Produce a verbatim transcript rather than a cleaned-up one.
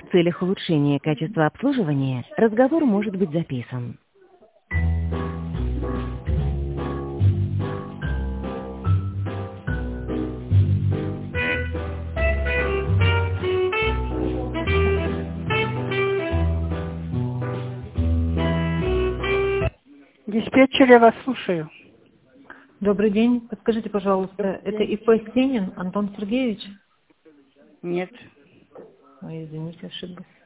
В целях улучшения качества обслуживания разговор может быть записан. Диспетчер, я вас слушаю. Добрый день. Подскажите, пожалуйста, это ИП Сенин Антон Сергеевич? Нет. Ой, извините, ошиблась.